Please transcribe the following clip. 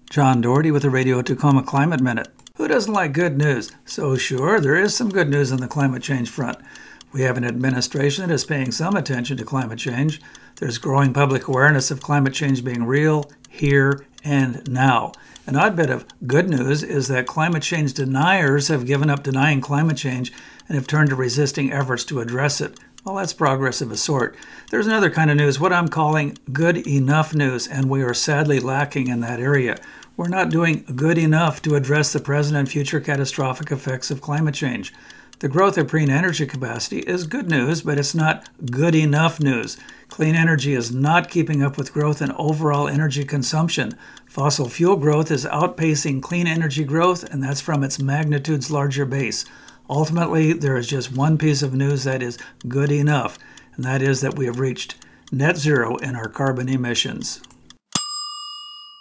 John Doherty with the Radio Tacoma Climate Minute. Who doesn't like good news? So sure, there is some good news on the climate change front. We have an administration that is paying some attention to climate change. There's growing public awareness of climate change being real, here, and now. An odd bit of good news is that climate change deniers have given up denying climate change and have turned to resisting efforts to address it. Well, that's progress of a sort. There's another kind of news, what I'm calling good enough news, and we are sadly lacking in that area. We're not doing good enough to address the present and future catastrophic effects of climate change. The growth of clean energy capacity is good news, but it's not good enough news. Clean energy is not keeping up with growth in overall energy consumption. Fossil fuel growth is outpacing clean energy growth, and that's from its magnitudes larger base. Ultimately, there is just one piece of news that is good enough, and that is that we have reached net zero in our carbon emissions.